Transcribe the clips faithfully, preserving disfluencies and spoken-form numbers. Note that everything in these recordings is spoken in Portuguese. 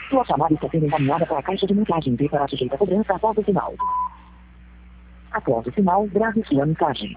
Sua chamada está sendo encaminhada para a caixa de mensagens e será sujeita a cobrança após o sinal. Após o sinal, grave sua mensagem.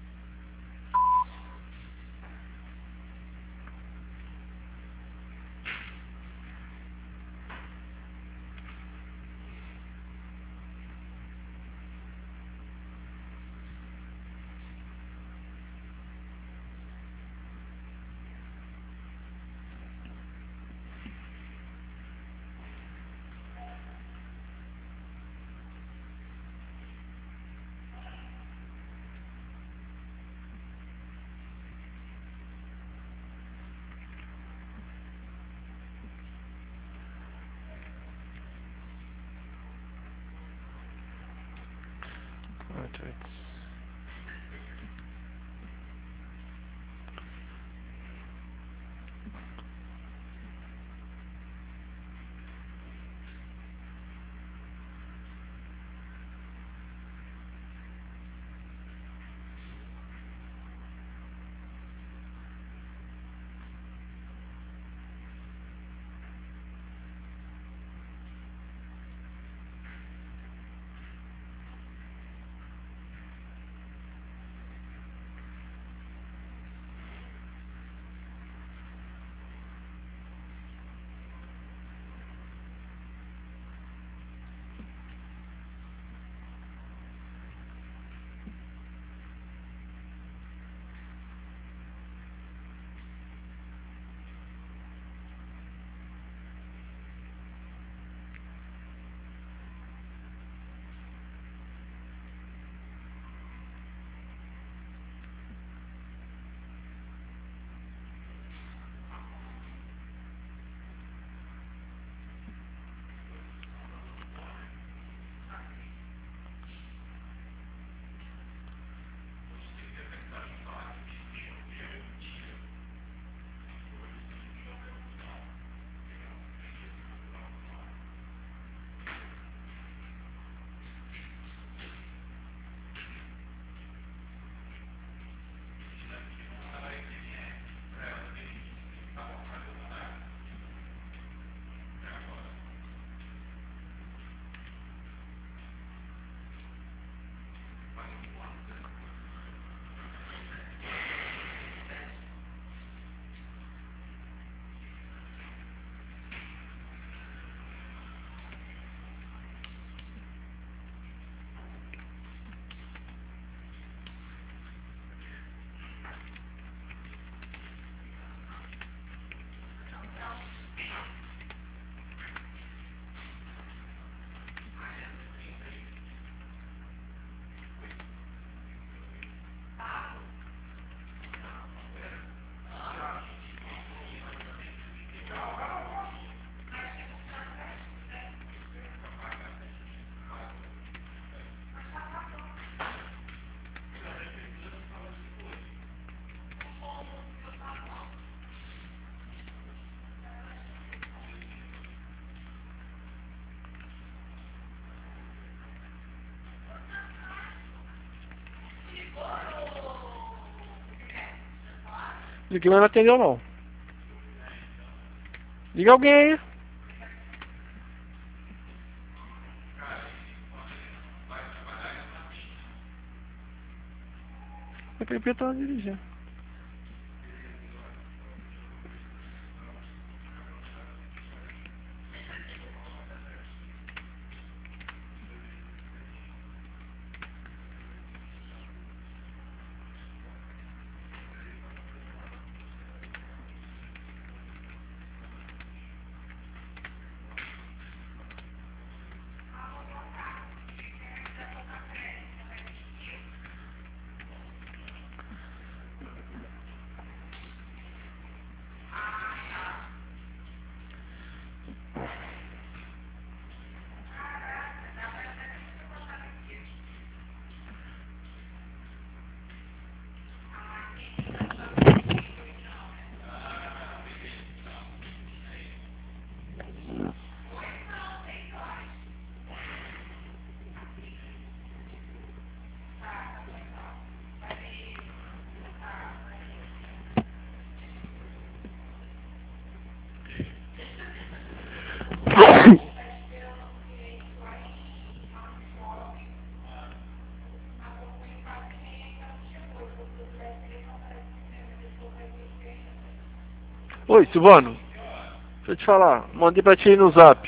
Warte jetzt. Liguei, mas não atendeu não. Liga alguém aí. O P P tá dirigindo. Oi, Silvano. Deixa eu te falar. Mandei pra ti aí no zap.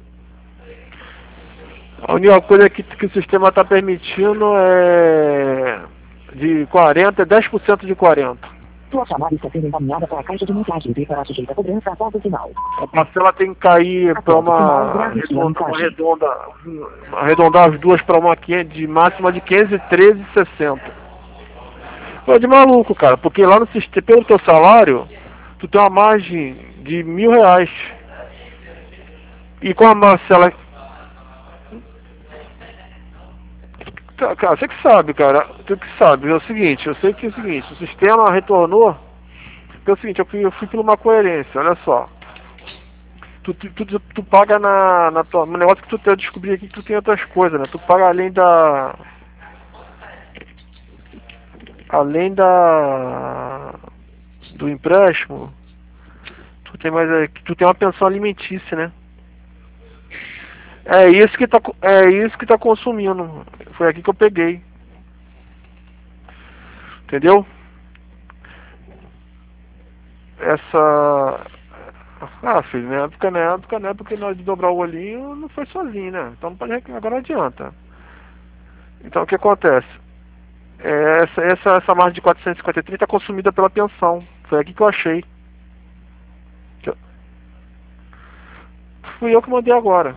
A única coisa que, que o sistema está permitindo é de quarenta, dez por cento de quarenta. Sua chamada está sendo encaminhada para a caixa de mensagens e será sujeita a cobrança após o sinal. A parcela tem que cair para uma redonda, uma redonda, arredondar as duas para uma de máxima de quinhentos e treze e sessenta. Pô, de maluco, cara, porque lá no sistema, pelo teu salário, tu tem uma margem de mil reais. E com a parcela... Cara, você que sabe, cara, você que sabe, é o seguinte, eu sei que é o seguinte, o sistema retornou, porque é o seguinte, eu fui, eu fui por uma coerência, olha só. Tu, tu, tu, tu paga na, na tua, no negócio que tu tem, eu descobri aqui que tu tem outras coisas, né? Tu paga além da... Além da... do empréstimo, tu tem mais, tu tem uma pensão alimentícia, né? É isso que tá, é isso que tá consumindo. Foi aqui que eu peguei. Entendeu? Essa... Ah, filho, na época, na época, na época nós de dobrar o olhinho, não foi sozinho, né? Então não pode reclamar, agora não adianta. Então o que acontece? É, essa, essa, essa margem de quatrocentos e cinquenta e três está consumida pela pensão. Foi aqui que eu achei. Fui eu que mandei agora.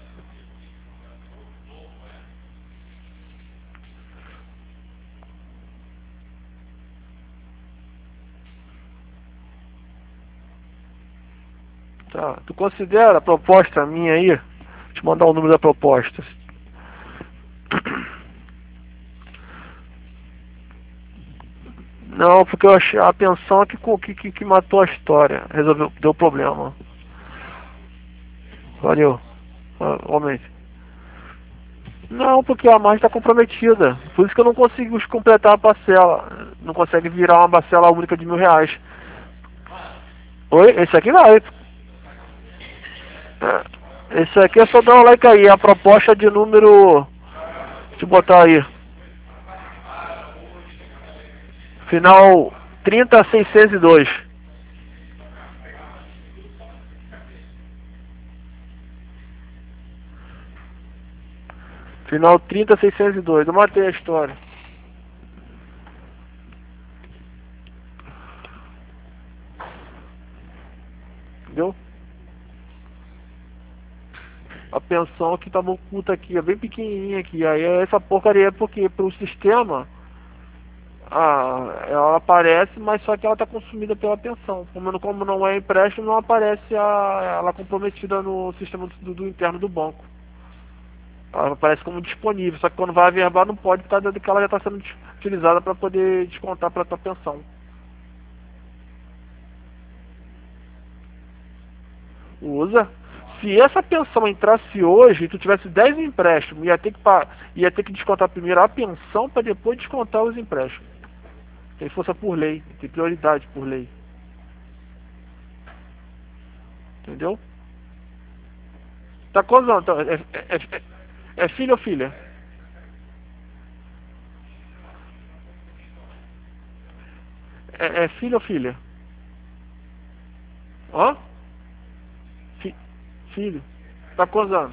Tá. Tu considera a proposta minha aí? Deixa eu mandar o número da proposta. Não, porque eu achei a pensão que, que, que matou a história. Resolveu, deu problema. Valeu. Homem. Não, porque a margem está comprometida. Por isso que eu não consigo completar a parcela. Não consegue virar uma parcela única de mil reais. Oi? Esse aqui vai. É. Esse aqui é só dar um like aí. A proposta de número... Deixa eu botar aí. Final trinta seiscentos e dois. Final trinta seiscentos e dois. Eu matei a história. Entendeu? A pensão que tava oculta aqui, é bem pequenininha aqui. Aí essa porcaria é porque pro sistema... Ah, ela aparece, mas só que ela está consumida pela pensão. Como não, como não é empréstimo, não aparece a, ela comprometida no sistema do, do interno do banco. Ela aparece como disponível, só que quando vai averbar não pode, por causa de que ela já está sendo utilizada para poder descontar para a tua pensão. Usa. Se essa pensão entrasse hoje e tu tivesse dez empréstimos, ia ter que, ia ter que descontar primeiro a pensão para depois descontar os empréstimos. Tem força por lei, tem prioridade por lei. Entendeu? Tá quantos anos? É, é, é, é filho ou filha? É, é filho ou filha? Hã? Fi, filho. Tá quantos anos?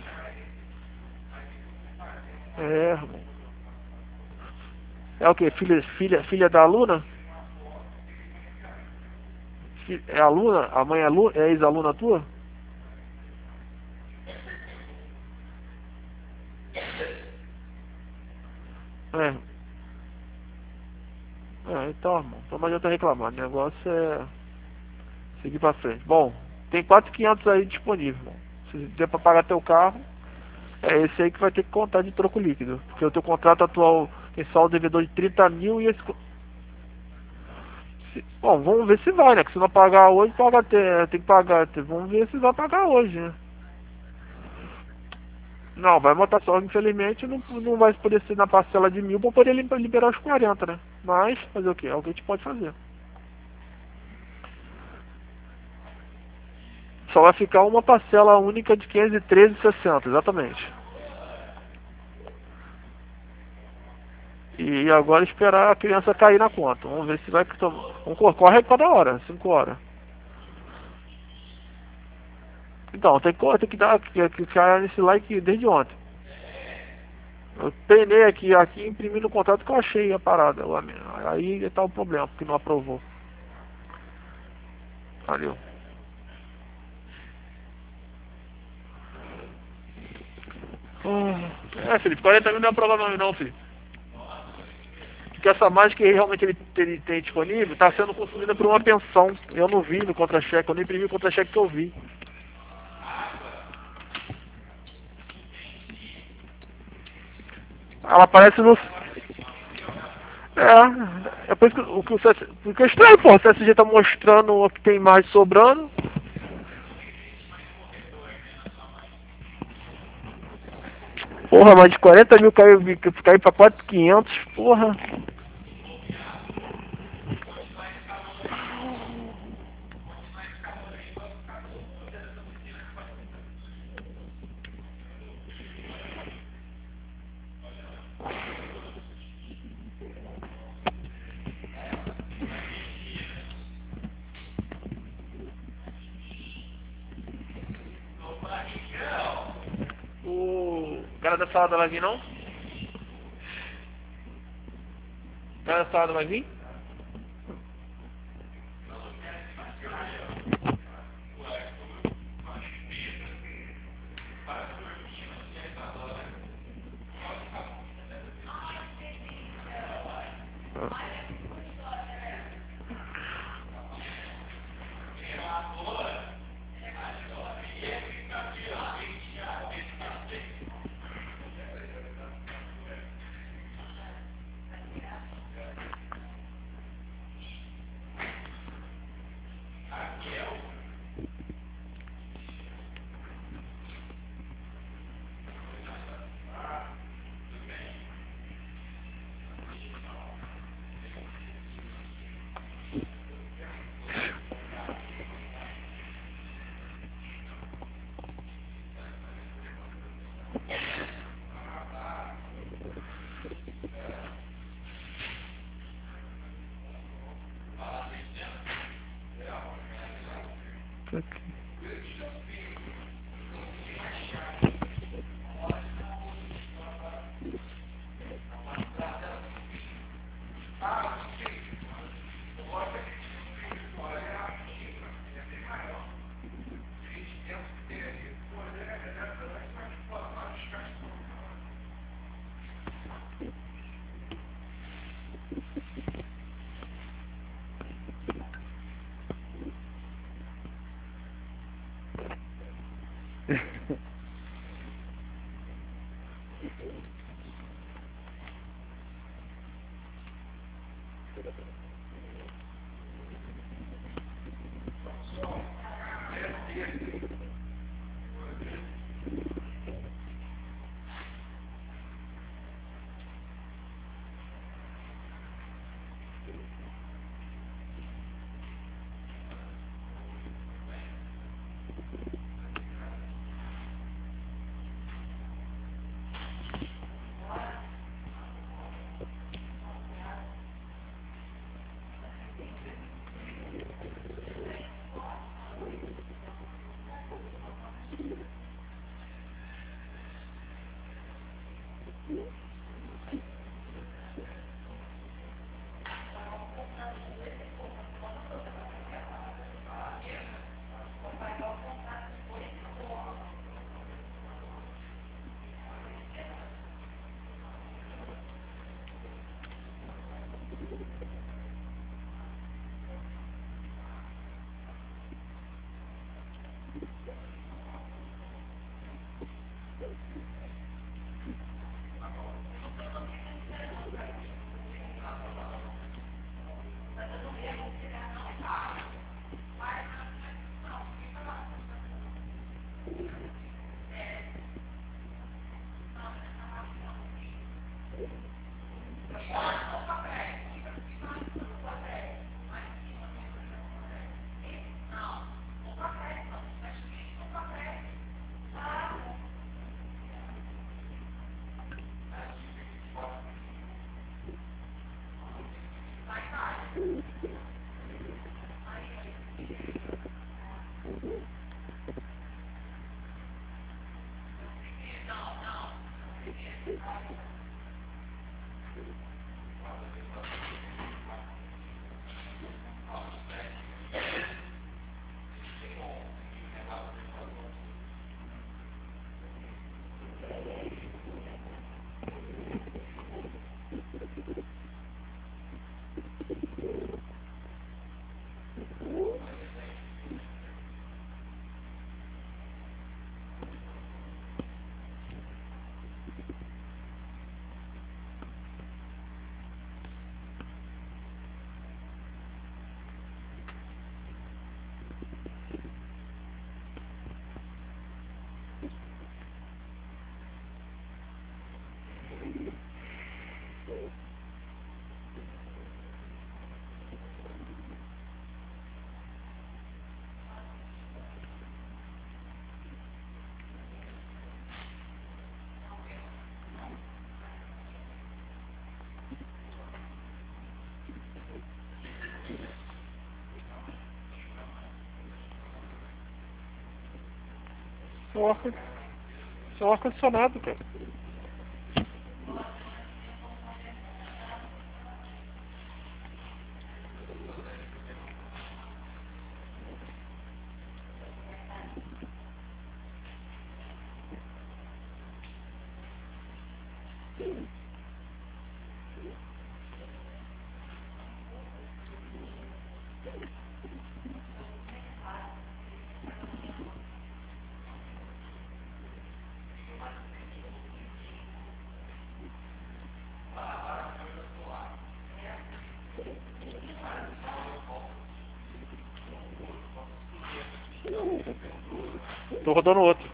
É, irmão. É o que? Filha, filha, filha da aluna? É aluna? A mãe é, aluna, é ex-aluna tua? É. É, então, irmão. Então não adianta reclamar. O negócio é seguir pra frente. Bom, tem quatro mil e quinhentos aí disponível, irmão. Se der pra pagar teu carro, é esse aí que vai ter que contar de troco líquido. Porque o teu contrato atual tem saldo devedor de trinta mil e esse... Bom, vamos ver se vai, né? Que se não pagar hoje, paga até, tem que pagar. Vamos ver se vai pagar hoje, né? Não, vai montar só, infelizmente, não, não vai poder ser na parcela de mil para poder liberar os quarenta, né? Mas, fazer o quê? É o que a gente pode fazer. Só vai ficar uma parcela única de quinhentos e treze e sessenta, exatamente. E agora esperar a criança cair na conta. Vamos ver se vai... Vamos correr para da hora, cinco horas. Então, tem que, tem que dar, clicar nesse like desde ontem. Eu penei aqui, aqui imprimi no contrato que eu achei a parada. Aí tá o problema, porque não aprovou. Valeu. É, Felipe, quarenta mil não é problema não, Felipe. Porque essa margem que realmente ele, ele tem disponível está sendo consumida por uma pensão. Eu não vi no contra-cheque, eu nem imprimi o contra-cheque que eu vi. Ela aparece no... É, é por isso que o que o C S... Porque é estranho, pô, o C S G tá mostrando o que tem mais sobrando. Porra, mas de quarenta mil caiu, caiu pra quatro mil e quinhentos, porra. O cara da salada vai vir, não? O cara da salada vai vir? Isso é um ar- isso é um ar-condicionado, cara. Tô rodando outro.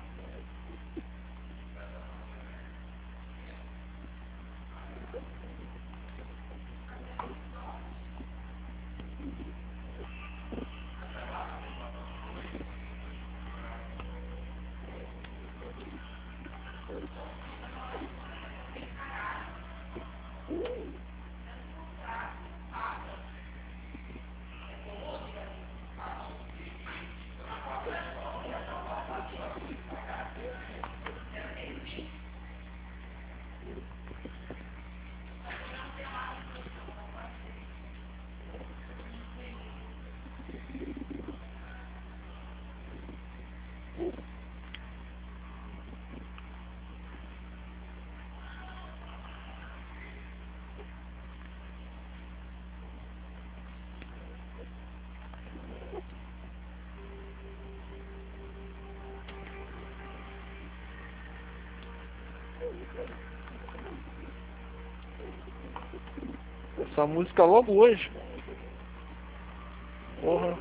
Essa música logo hoje. Porra.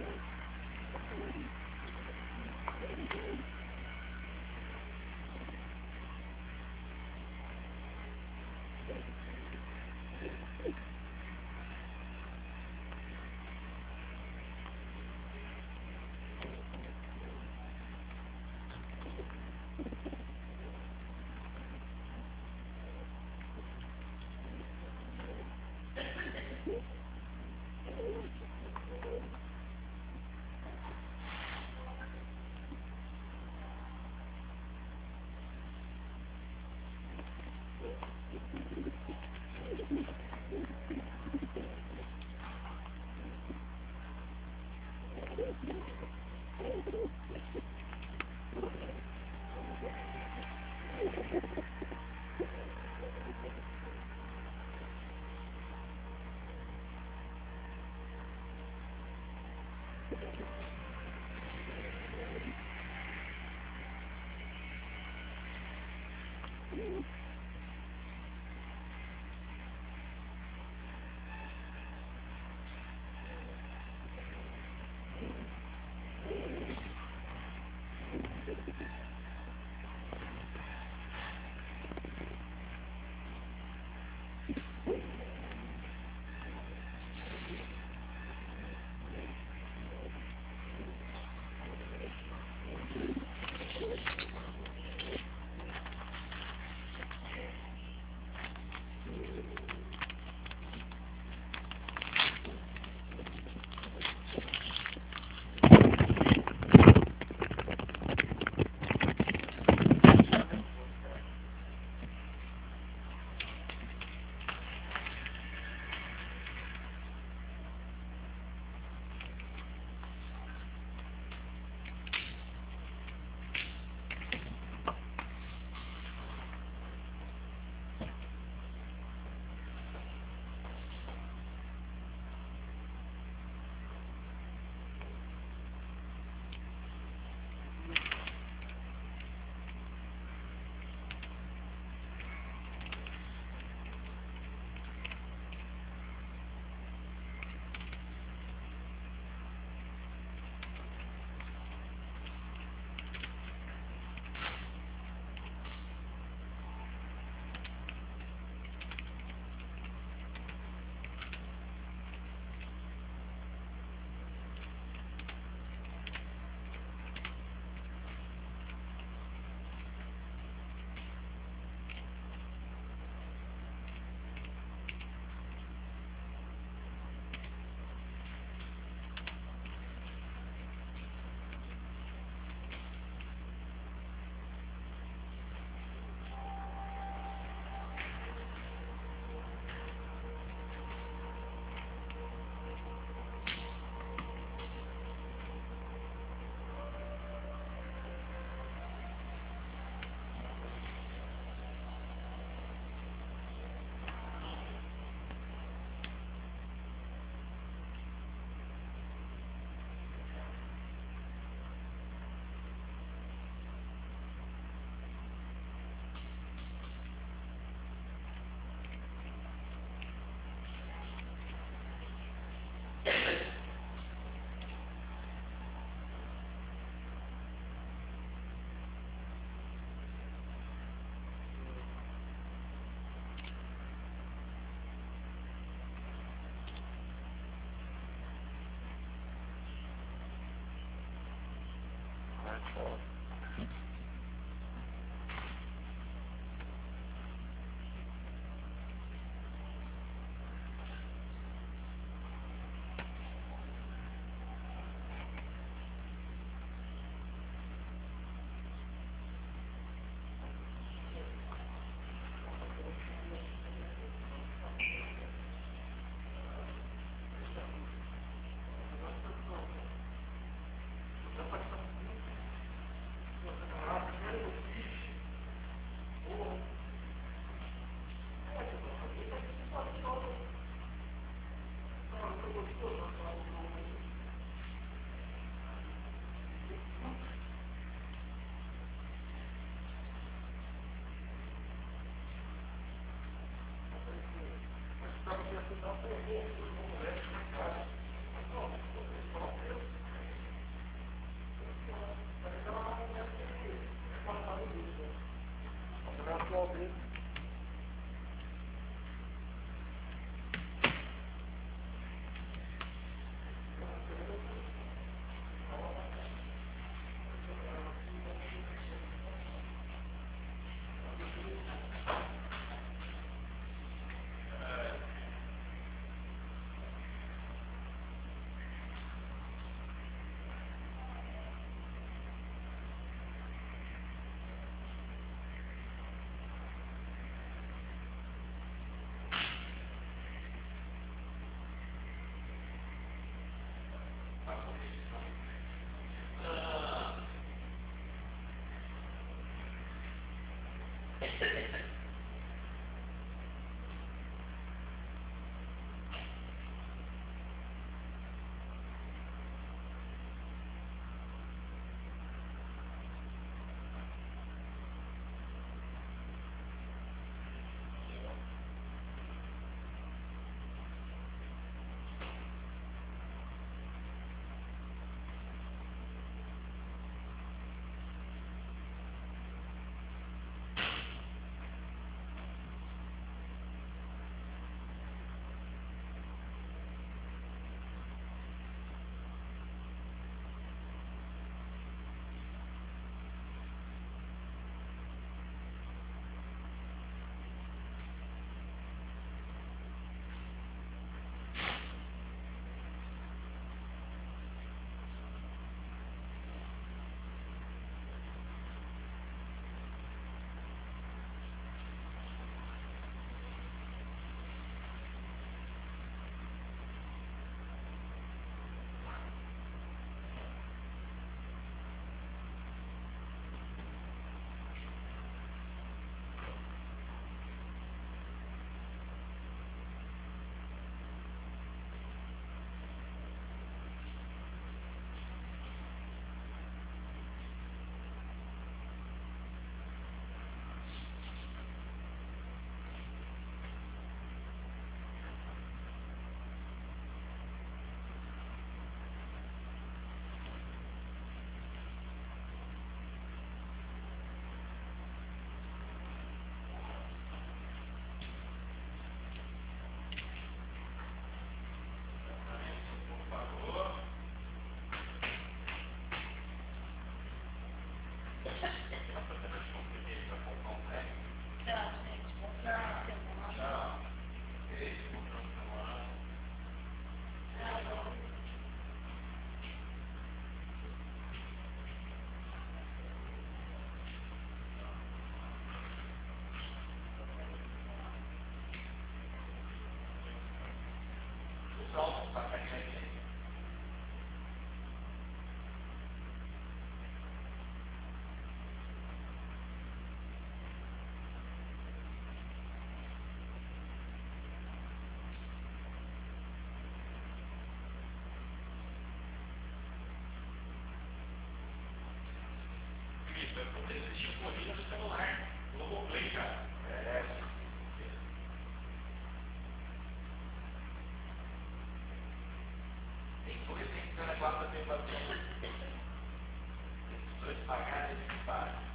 faça a tentação. Esses dois pagarem, eles pagam.